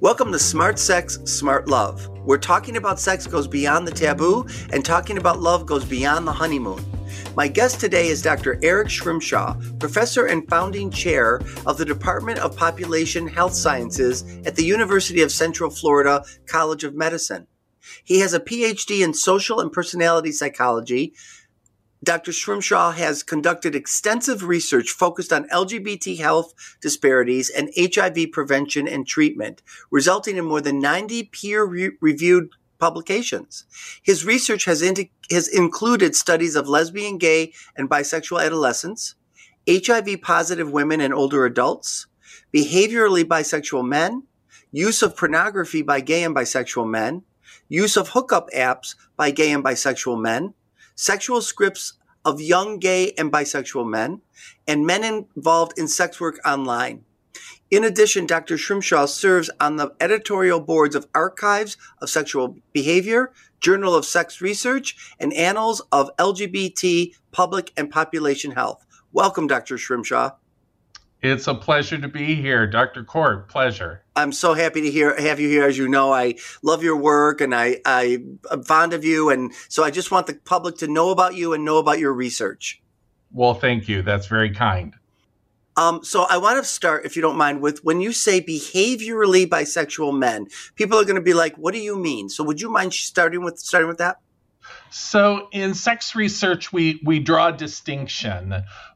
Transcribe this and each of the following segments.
Welcome to Smart Sex, Smart Love. Where talking about sex goes beyond the taboo and talking about love goes beyond the honeymoon. My guest today is Dr. Eric Shrimshaw, professor and founding chair of the Department of Population Health Sciences at the University of Central Florida College of Medicine. He has a PhD in social and personality psychology. Dr. Shrimshaw has conducted extensive research focused on LGBT health disparities and HIV prevention and treatment, resulting in more than 90 peer-reviewed publications. His research has included studies of lesbian, gay, and bisexual adolescents, HIV-positive women and older adults, behaviorally bisexual men, use of pornography by gay and bisexual men, use of hookup apps by gay and bisexual men, sexual scripts of young gay and bisexual men, and men involved in sex work online. In addition, Dr. Shrimshaw serves on the editorial boards of Archives of Sexual Behavior, Journal of Sex Research, and Annals of LGBT Public and Population Health. Welcome, Dr. Shrimshaw. It's a pleasure to be here, Dr. Court. Pleasure. I'm so happy to have you here. As you know, I love your work and I'm fond of you. And so I just want the public to know about you and know about your research. Well, thank you. That's very kind. So I want to start, if you don't mind, with when you say behaviorally bisexual men, people are going to be like, what do you mean? So would you mind starting with that? So in sex research, we draw a distinction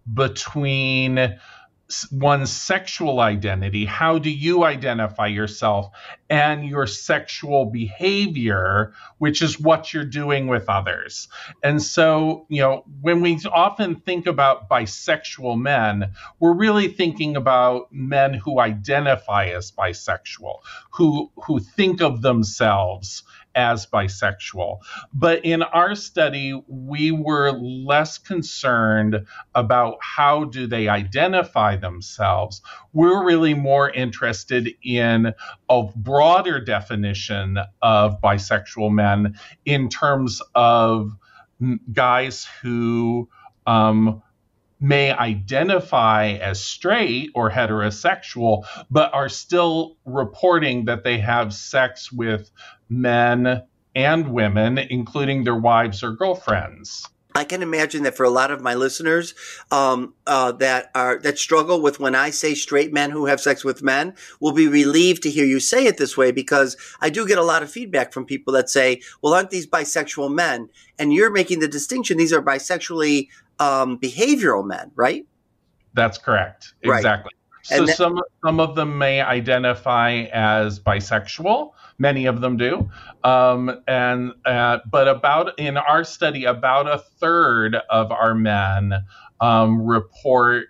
between one's sexual identity, how do you identify yourself, and your sexual behavior, which is what you're doing with others. And so, when we often think about bisexual men, we're really thinking about men who identify as bisexual, who think of themselves as bisexual. But in our study, we were less concerned about how do they identify themselves. We're really more interested in a broader definition of bisexual men in terms of guys who may identify as straight or heterosexual, but are still reporting that they have sex with men and women, including their wives or girlfriends. I can imagine that for a lot of my listeners that struggle with when I say straight men who have sex with men will be relieved to hear you say it this way, because I do get a lot of feedback from people that say, well, aren't these bisexual men? And you're making the distinction. These are bisexually behavioral men, right? That's correct. Exactly. Right. So some of them may identify as bisexual. Many of them do. But in our study, about a third of our men report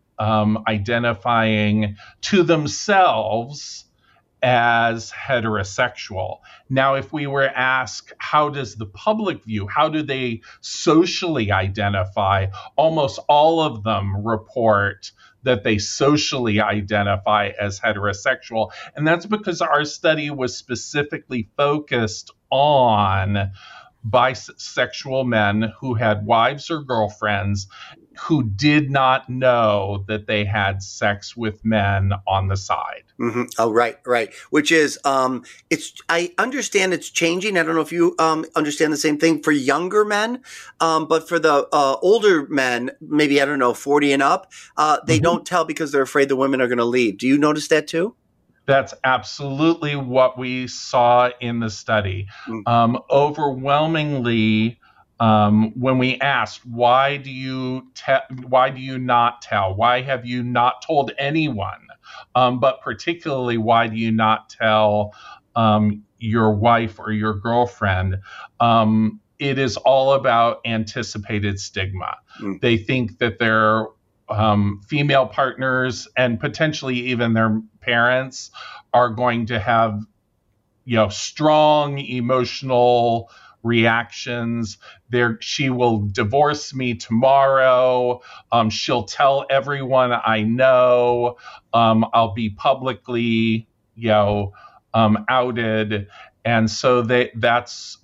identifying to themselves as heterosexual. Now, if we were asked, how does the public view, how do they socially identify? Almost all of them report that they socially identify as heterosexual. And that's because our study was specifically focused on bisexual men who had wives or girlfriends who did not know that they had sex with men on the side. Mm-hmm. Oh, right. Which is, I understand it's changing. I don't know if you understand the same thing for younger men, but for the older men, maybe, 40 and up, they don't tell because they're afraid the women are going to leave. Do you notice that too? That's absolutely what we saw in the study. Overwhelmingly, when we asked, why do you not tell? Why have you not told anyone? But particularly, why do you not tell your wife or your girlfriend? It is all about anticipated stigma. They think that their female partners and potentially even their parents are going to have, strong emotional reactions. She will divorce me tomorrow. She'll tell everyone I know. I'll be publicly, outed. And so those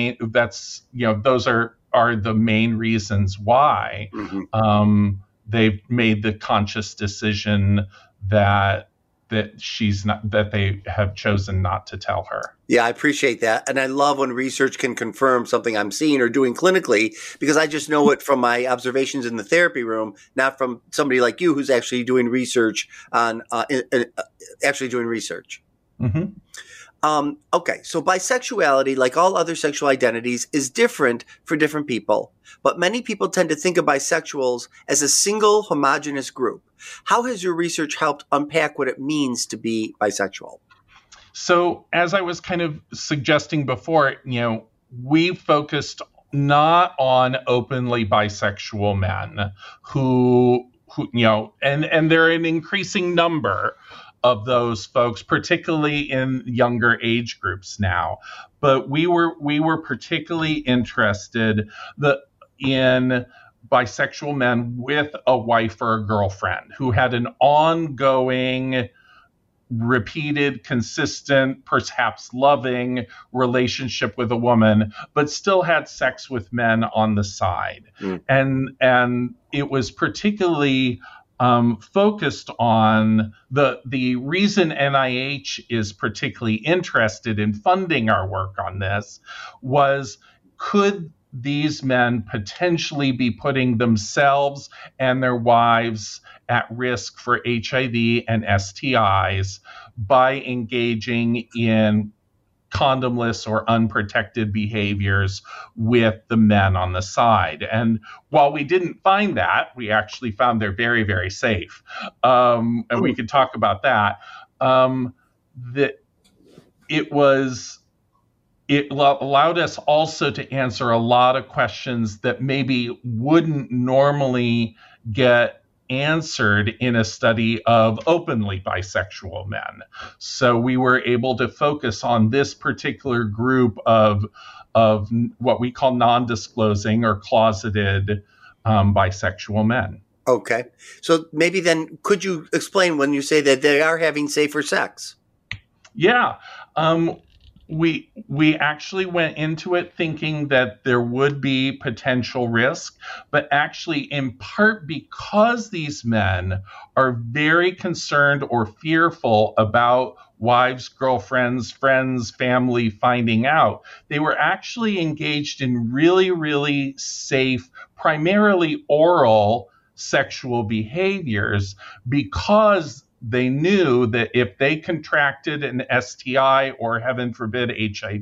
are the main reasons why they've made the conscious decision that that they have chosen not to tell her. Yeah, I appreciate that. And I love when research can confirm something I'm seeing or doing clinically, because I just know it from my observations in the therapy room, not from somebody like you who's actually doing research on actually doing research. Mm-hmm. Okay, so bisexuality, like all other sexual identities, is different for different people, but many people tend to think of bisexuals as a single homogeneous group. How has your research helped unpack what it means to be bisexual? So, as I was kind of suggesting before, we focused not on openly bisexual men who and they're an increasing number of those folks, particularly in younger age groups now. But we were particularly interested in bisexual men with a wife or a girlfriend who had an ongoing, repeated, consistent, perhaps loving relationship with a woman, but still had sex with men on the side. And it was particularly focused on the reason NIH is particularly interested in funding our work on this was, could these men potentially be putting themselves and their wives at risk for HIV and STIs by engaging in condomless or unprotected behaviors with the men on the side? And while we didn't find that, we actually found they're very, very safe. And we could talk about that. That it allowed us also to answer a lot of questions that maybe wouldn't normally get answered in a study of openly bisexual men. So we were able to focus on this particular group of what we call non-disclosing or closeted bisexual men. Okay. So maybe then could you explain when you say that they are having safer sex? Yeah. We actually went into it thinking that there would be potential risk, but actually in part because these men are very concerned or fearful about wives, girlfriends, friends, family finding out, they were actually engaged in really, really safe, primarily oral sexual behaviors, because they knew that if they contracted an STI or, heaven forbid, HIV,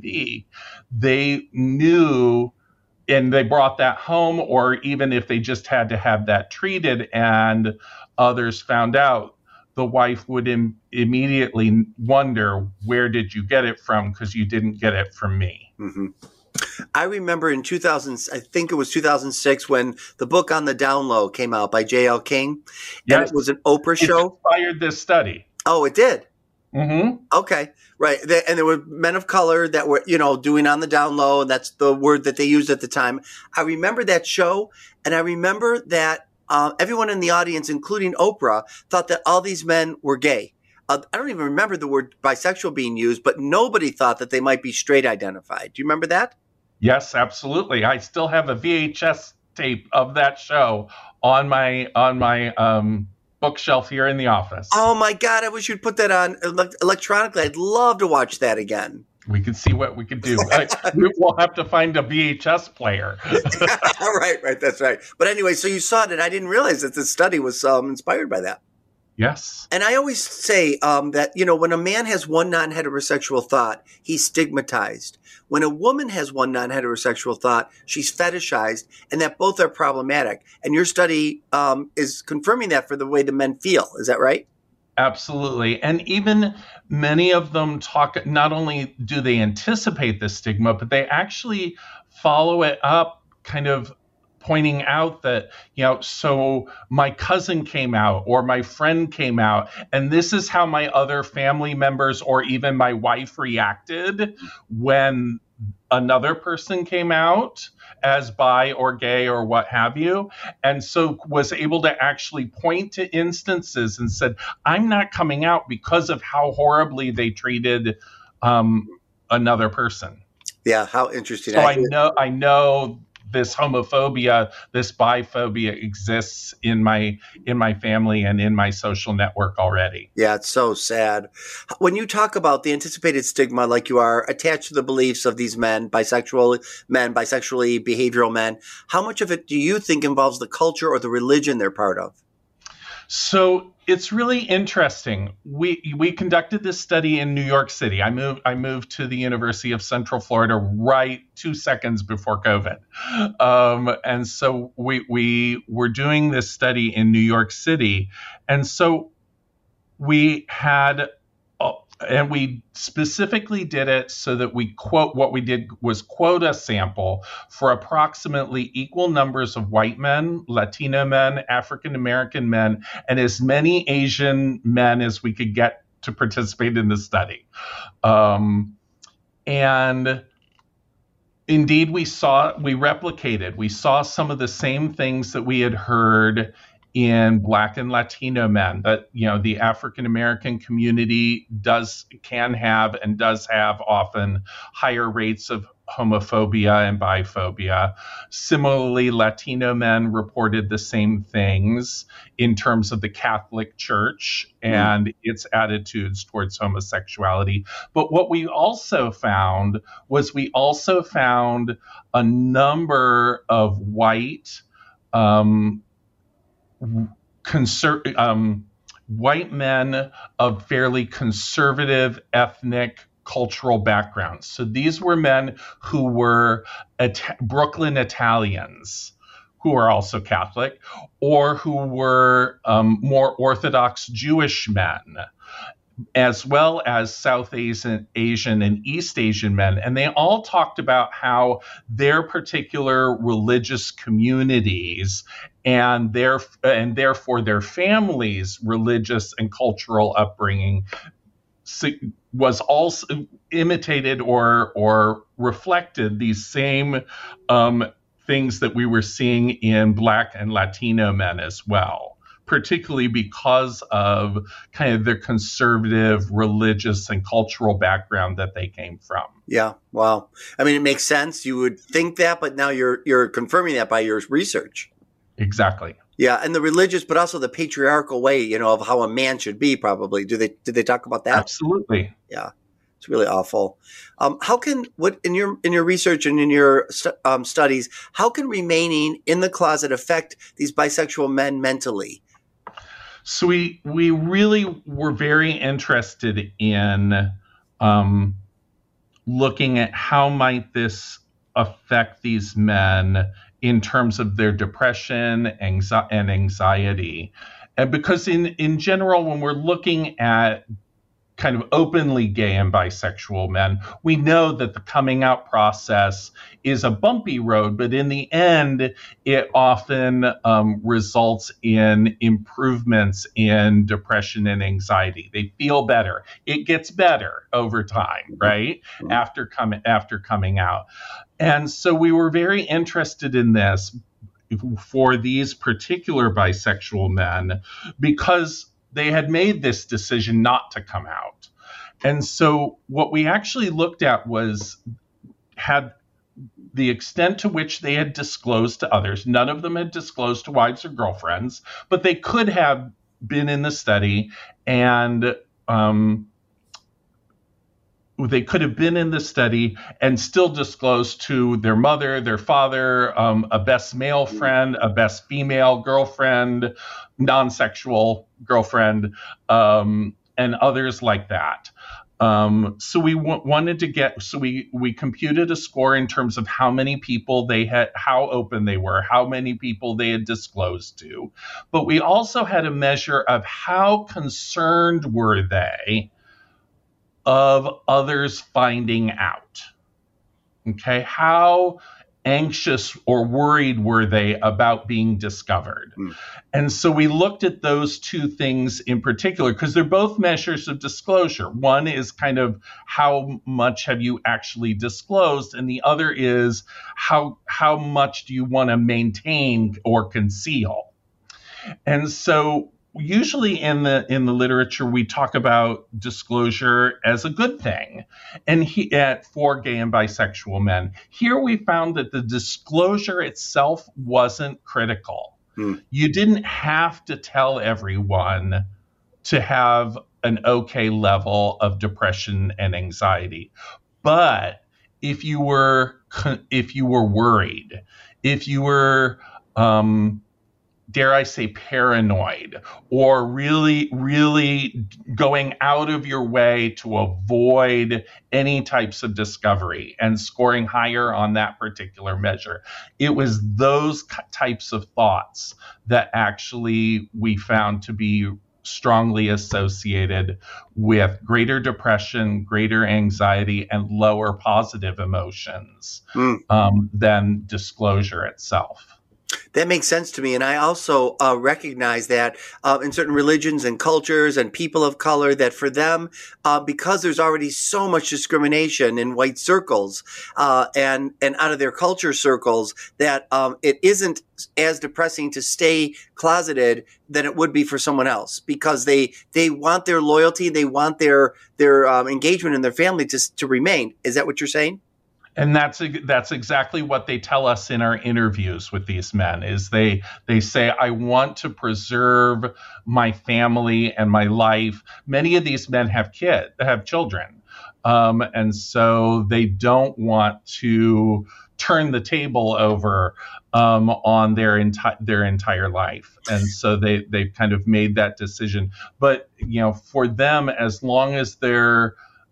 they knew, and they brought that home, or even if they just had to have that treated and others found out, the wife would immediately wonder, where did you get it from? Because you didn't get it from me. Mm-hmm. I remember in 2000, I think it was 2006, when the book On the Down Low came out by J.L. King. Yes. And it was an Oprah show. It inspired this study. Oh, it did? Mm-hmm. Okay, right. And there were men of color that were, doing On the Down Low, and that's the word that they used at the time. I remember that show, and I remember that everyone in the audience, including Oprah, thought that all these men were gay. I don't even remember the word bisexual being used, but nobody thought that they might be straight identified. Do you remember that? Yes, absolutely. I still have a VHS tape of that show on my bookshelf here in the office. Oh my God! I wish you'd put that on electronically. I'd love to watch that again. We could see what we could do. We'll have to find a VHS player. Right. That's right. But anyway, so you saw it, and I didn't realize that this study was inspired by that. Yes. And I always say that, when a man has one non-heterosexual thought, he's stigmatized. When a woman has one non-heterosexual thought, she's fetishized, and that both are problematic. And your study is confirming that for the way the men feel. Is that right? Absolutely. And even many of them talk, not only do they anticipate the stigma, but they actually follow it up, kind of pointing out that, so my cousin came out or my friend came out, and this is how my other family members or even my wife reacted when another person came out as bi or gay or what have you. And so was able to actually point to instances and said, I'm not coming out because of how horribly they treated another person. Yeah, how interesting. So I know this homophobia, this biphobia exists in my family and in my social network already. Yeah, it's so sad. When you talk about the anticipated stigma, like you are attached to the beliefs of these men, bisexually behavioral men, how much of it do you think involves the culture or the religion they're part of? So it's really interesting. We conducted this study in New York City. I moved to the University of Central Florida right 2 seconds before COVID, and so we were doing this study in New York City, and so we had. And we specifically did it so that what we did was quote a sample for approximately equal numbers of white men, Latino men, African American men, and as many Asian men as we could get to participate in the study. And indeed, we saw some of the same things that we had heard in Black and Latino men, that the African American community can have and does have often higher rates of homophobia and biphobia. Similarly, Latino men reported the same things in terms of the Catholic Church and its attitudes towards homosexuality. But what we also found was a number of white white men of fairly conservative ethnic cultural backgrounds. So these were men who were Brooklyn Italians, who are also Catholic, or who were more Orthodox Jewish men, as well as South Asian and East Asian men. And they all talked about how their particular religious communities and therefore their families' religious and cultural upbringing was also imitated or reflected these same things that we were seeing in Black and Latino men as well, particularly because of kind of their conservative religious and cultural background that they came from. Yeah, wow. I mean, it makes sense. You would think that, but now you're confirming that by your research. Exactly. Yeah, and the religious, but also the patriarchal way, of how a man should be. Probably, did they talk about that? Absolutely. Yeah, it's really awful. In your research and in your studies, how can remaining in the closet affect these bisexual men mentally? So we really were very interested in looking at how might this affect these men in terms of their depression and anxiety. And because in general, when we're looking at kind of openly gay and bisexual men, we know that the coming out process is a bumpy road, but in the end, it often results in improvements in depression and anxiety. They feel better. It gets better over time, right? After coming out. And so we were very interested in this for these particular bisexual men because they had made this decision not to come out. And so what we actually looked at had the extent to which they had disclosed to others. None of them had disclosed to wives or girlfriends, but they could have been in the study and still disclose to their mother, their father, a best male friend, a best female girlfriend, non-sexual girlfriend, and others like that. So we wanted to we computed a score in terms of how many people how open they were, how many people they had disclosed to. But we also had a measure of how concerned were they of others finding out. Okay, how anxious or worried were they about being discovered? And so we looked at those two things in particular because they're both measures of disclosure. One is kind of how much have you actually disclosed, and the other is how much do you want to maintain or conceal. And so usually in the literature we talk about disclosure as a good thing, and for gay and bisexual men. Here we found that the disclosure itself wasn't critical. You didn't have to tell everyone to have an okay level of depression and anxiety, but if you were worried, if you were dare I say, paranoid, or really, really going out of your way to avoid any types of discovery and scoring higher on that particular measure. It was those types of thoughts that actually we found to be strongly associated with greater depression, greater anxiety, and lower positive emotions than disclosure itself. That makes sense to me. And I also recognize that in certain religions and cultures and people of color, that for them, because there's already so much discrimination in white circles and out of their culture circles, that it isn't as depressing to stay closeted than it would be for someone else, because they want their loyalty, they want their engagement in their family to remain. Is that what you're saying? And that's exactly what they tell us in our interviews with these men. Is they say, I want to preserve my family and my life. Many of these men have children, and so they don't want to turn the table over on their entire life, and so they've kind of made that decision. But for them, as long as they're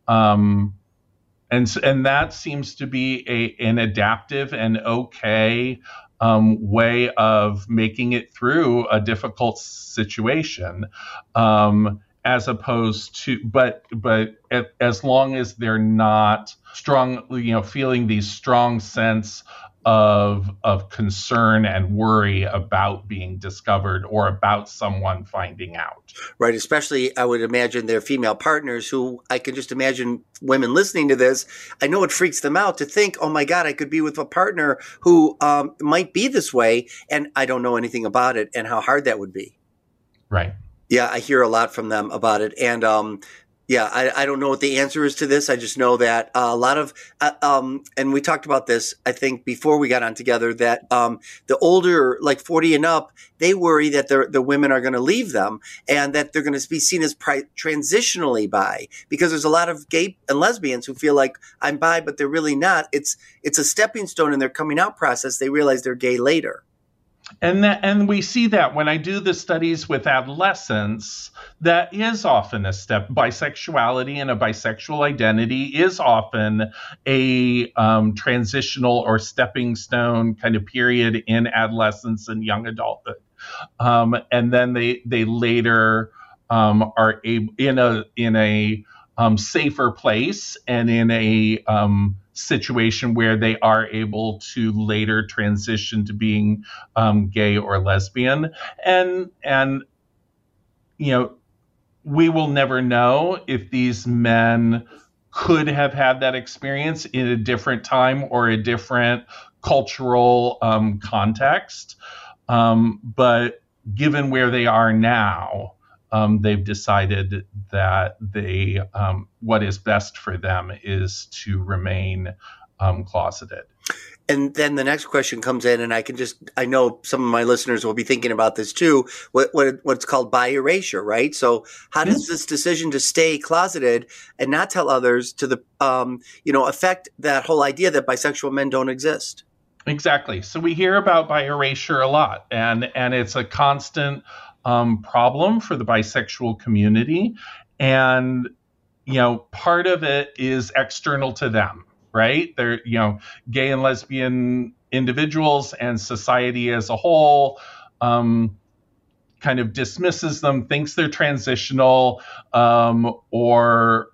And that seems to be an adaptive and okay way of making it through a difficult situation, as opposed to, but as long as they're not strong, feeling these strong sense of concern and worry about being discovered or about someone finding out. Right. Especially, I would imagine their female partners, who I can just imagine women listening to this. I know it freaks them out to think, oh my God, I could be with a partner who might be this way, and I don't know anything about it, and how hard that would be. Right. Yeah, I hear a lot from them about it. And I don't know what the answer is to this. I just know that a lot of, and we talked about this, I think, before we got on together, that the older, like 40 and up, they worry that the women are going to leave them and that they're going to be seen as transitionally bi, because there's a lot of gay and lesbians who feel like I'm bi, but they're really not. It's a stepping stone in their coming out process. They realize they're gay later. And we see that when I do the studies with adolescents, that is often a step. Bisexuality and a bisexual identity is often a transitional or stepping stone kind of period in adolescence and young adulthood. And then they later are able, in a safer place and in a situation where they are able to later transition to being gay or lesbian. And we will never know if these men could have had that experience in a different time or a different cultural context. But given where they are now, they've decided that what is best for them is to remain closeted. And then the next question comes in, and I know some of my listeners will be thinking about this too, what's called bi erasure, right? So how does this decision to stay closeted and not tell others to affect that whole idea that bisexual men don't exist? Exactly. So we hear about bi erasure a lot, and it's a constant problem for the bisexual community. And, part of it is external to them, right? They're, gay and lesbian individuals, and society as a whole kind of dismisses them, thinks they're transitional, or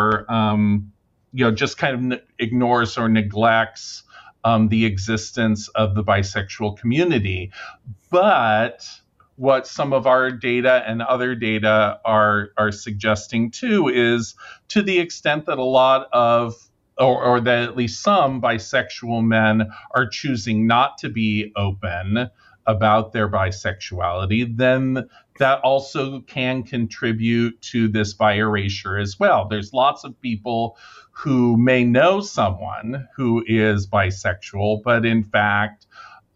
just kind of ignores or neglects the existence of the bisexual community. But what some of our data and other data are suggesting too is, to the extent that a lot of, or that at least some bisexual men are choosing not to be open about their bisexuality, then that also can contribute to this bi erasure as well. There's lots of people who may know someone who is bisexual, but in fact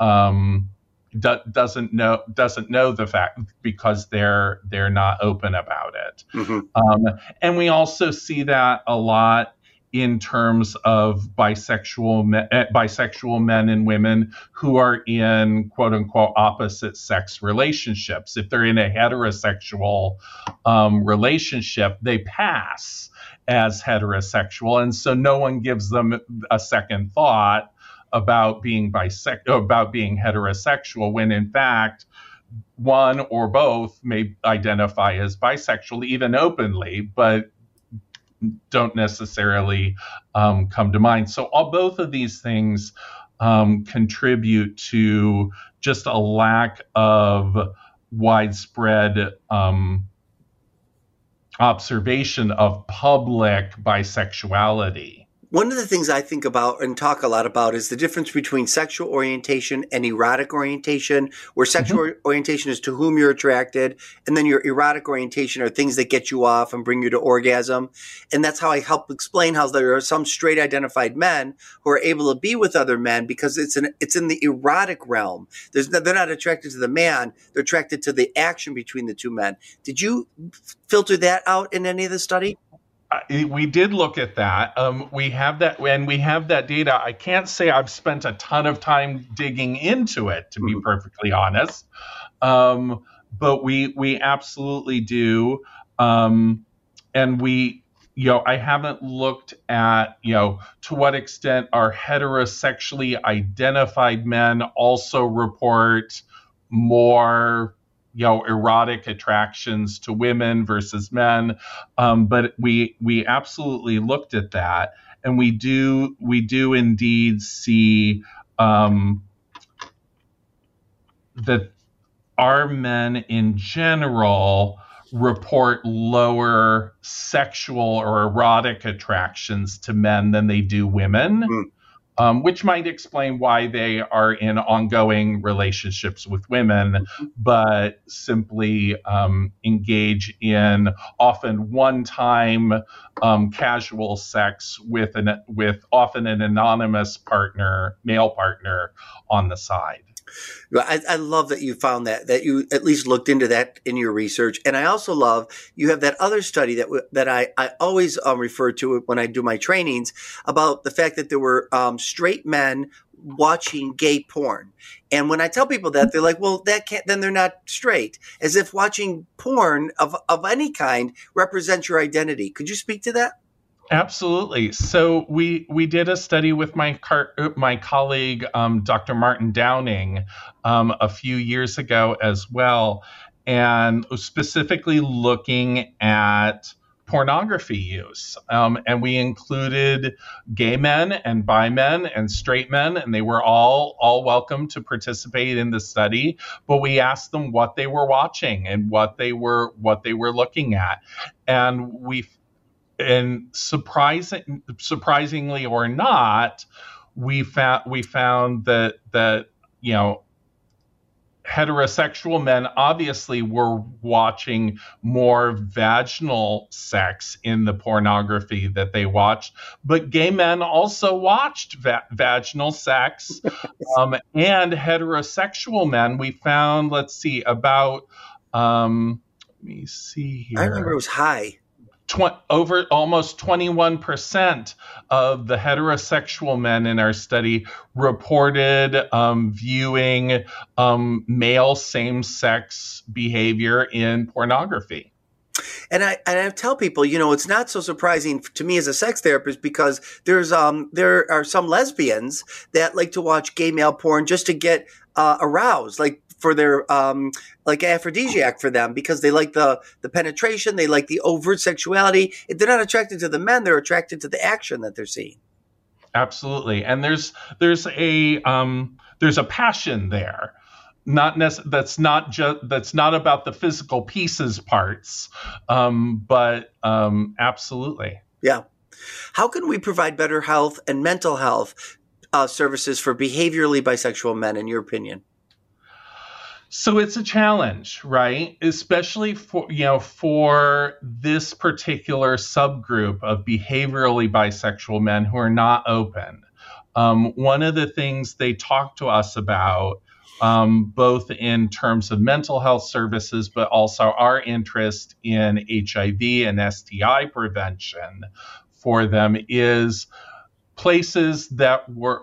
doesn't know the fact because they're not open about it. And we also see that a lot in terms of bisexual men and women who are in quote unquote opposite sex relationships. If they're in a heterosexual relationship, they pass as heterosexual, and so no one gives them a second thought about being heterosexual, when in fact one or both may identify as bisexual, even openly, but don't necessarily come to mind. So both of these things contribute to just a lack of widespread observation of public bisexuality. One of the things I think about and talk a lot about is the difference between sexual orientation and erotic orientation, where sexual orientation is to whom you're attracted, and then your erotic orientation are things that get you off and bring you to orgasm. And that's how I help explain how there are some straight identified men who are able to be with other men because it's in the erotic realm. They're not attracted to the man, they're attracted to the action between the two men. Did you filter that out in any of the study? We did look at that. We have that, and we have that data. I can't say I've spent a ton of time digging into it, to be perfectly honest. But we absolutely do. And we, I haven't looked at, to what extent our heterosexually identified men also report more erotic attractions to women versus men. But we absolutely looked at that. And we do indeed see that our men in general report lower sexual or erotic attractions to men than they do women. Which might explain why they are in ongoing relationships with women, but simply engage in often one-time casual sex with often an anonymous partner, male partner, on the side. I love that you found that you at least looked into that in your research. And I also love you have that other study that I always refer to when I do my trainings about the fact that there were straight men watching gay porn. And when I tell people that, they're like, well, then they're not straight, as if watching porn of any kind represents your identity. Could you speak to that? Absolutely. So we did a study with my colleague, Dr. Martin Downing, a few years ago as well, and specifically looking at pornography use. And we included gay men and bi men and straight men, and they were all welcome to participate in the study. But we asked them what they were watching and what they were looking at, and surprisingly or not, we found that heterosexual men obviously were watching more vaginal sex in the pornography that they watched, but gay men also watched vaginal sex, and heterosexual men. We found, about let me see here. I remember it was high. Over almost 21% of the heterosexual men in our study reported viewing male same-sex behavior in pornography. And I tell people, it's not so surprising to me as a sex therapist, because there are some lesbians that like to watch gay male porn just to get aroused, like for their like aphrodisiac for them, because they like the penetration, they like the overt sexuality. If they're not attracted to the men, they're attracted to the action that they're seeing. Absolutely, and there's a passion there. That's not about the physical pieces parts, but absolutely. Yeah. How can we provide better health and mental health services for behaviorally bisexual men, in your opinion? So it's a challenge, right? Especially for this particular subgroup of behaviorally bisexual men who are not open. One of the things they talk to us about, both in terms of mental health services, but also our interest in HIV and STI prevention for them, is places that were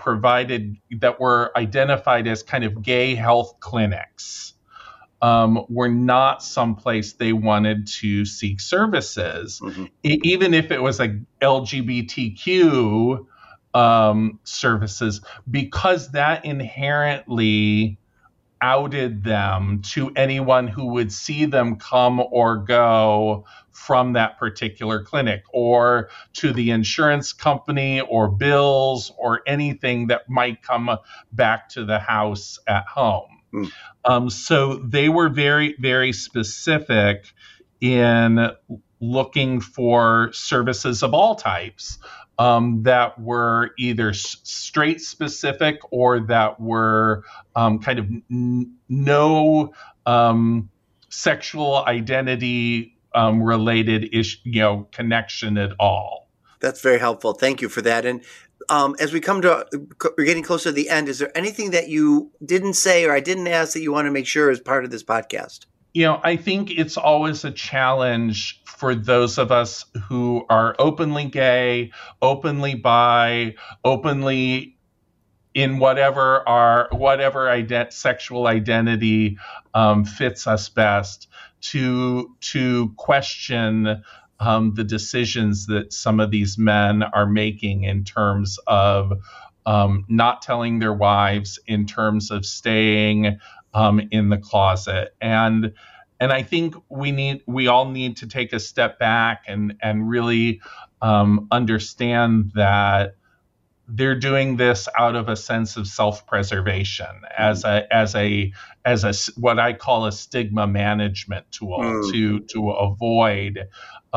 identified as kind of gay health clinics were not someplace they wanted to seek services, even if it was a LGBTQ services, because that inherently outed them to anyone who would see them come or go from that particular clinic, or to the insurance company or bills or anything that might come back to the house at home. So they were very, very specific in looking for services of all types that were either straight specific or that were kind of no sexual identity related connection at all. That's very helpful. Thank you for that. And as we're getting closer to the end, is there anything that you didn't say or I didn't ask that you want to make sure is part of this podcast? I think it's always a challenge for those of us who are openly gay, openly bi, openly in whatever sexual identity fits us best, to question the decisions that some of these men are making in terms of not telling their wives, in terms of staying in the closet. And I think we all need to take a step back and really understand that they're doing this out of a sense of self-preservation as a what I call a stigma management tool to avoid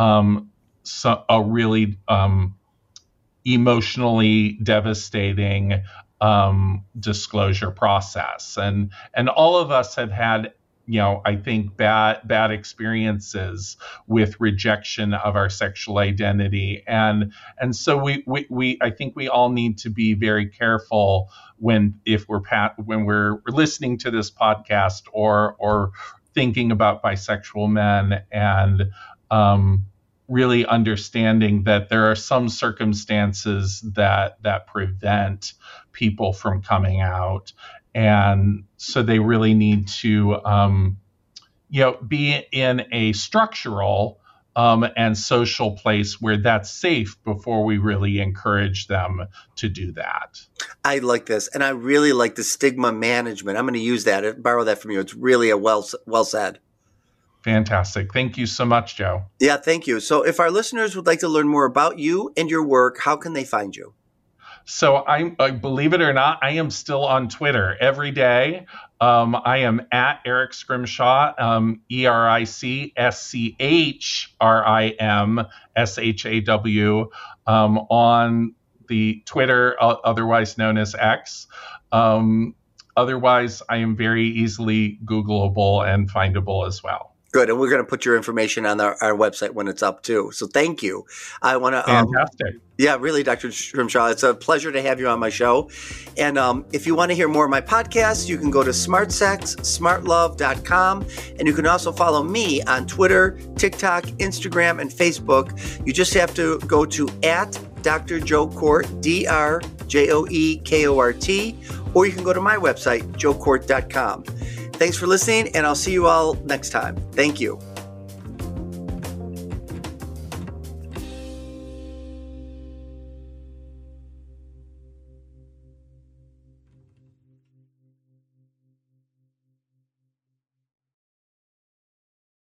a really emotionally devastating disclosure process. And all of us have had, I think bad experiences with rejection of our sexual identity. And so I think we all need to be very careful when we're listening to this podcast or thinking about bisexual men, and really understanding that there are some circumstances that prevent people from coming out. And so they really need to, be in a structural and social place where that's safe before we really encourage them to do that. I like this. And I really like the stigma management. I'm going to use that, borrow that from you. It's really well said. Fantastic. Thank you so much, Joe. Yeah, thank you. So if our listeners would like to learn more about you and your work, how can they find you? So I believe it or not, I am still on Twitter every day. I am at Eric Scrimshaw, EricSchrimshaw, on the Twitter, otherwise known as X. Otherwise, I am very easily Googleable and findable as well. Good. And we're going to put your information on our website when it's up too. So thank you. I want to. Fantastic. Yeah, really, Dr. Scrimshaw. It's a pleasure to have you on my show. And if you want to hear more of my podcasts, you can go to smartsexsmartlove.com. And you can also follow me on Twitter, TikTok, Instagram, and Facebook. You just have to go to @Dr. Joe Kort, DrJoeKort, or you can go to my website, joekort.com. Thanks for listening, and I'll see you all next time. Thank you.